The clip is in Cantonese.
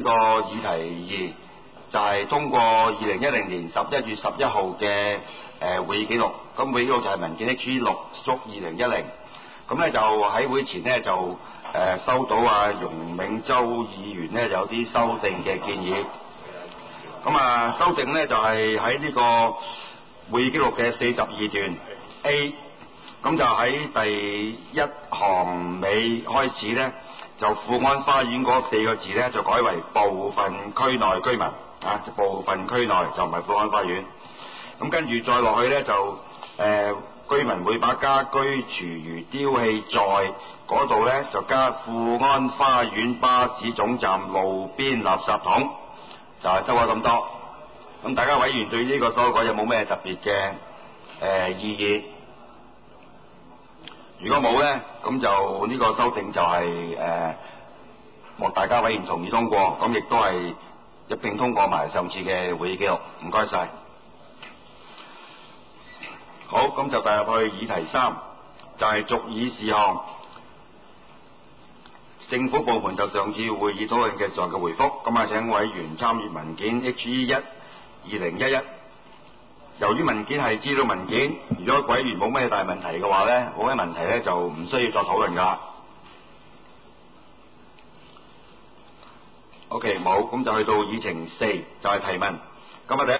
呢個議題2就係通過2010年11月11號嘅會議記錄。咁會議記錄就係文件 HE6/2010。咁咧就喺會前呢，就收到容銘洲議員呢有啲修訂嘅建議。咁修訂呢就係喺呢個會議記錄嘅42段 A。咁就喺第一行尾開始呢，就富安花園嗰4個字呢，就改為部分區內居民部分區內就唔係富安花園。咁跟住再落去呢，就居民會把家居廚餘丟棄在嗰度呢，就加富安花園巴士總站路邊垃圾桶，就係修改咁多。咁大家委員對呢個修改有冇咩特別嘅異議？如果冇呢，咁就呢個修訂就係獲大家委員同意通過，咁亦都係一併通過埋上次嘅會議記錄。唔該晒。好，咁就帶入去議題3，就係續議事項。政府部門就上次會議討論嘅上嘅回覆，咁請委員參閱文件 HE1/2011。由於文件係資料文件，如果委員冇咩大問題嘅話呢，冇咩問題呢就唔需要再討論㗎。OK， 冇，咁就去到議程4，就係提問。咁第一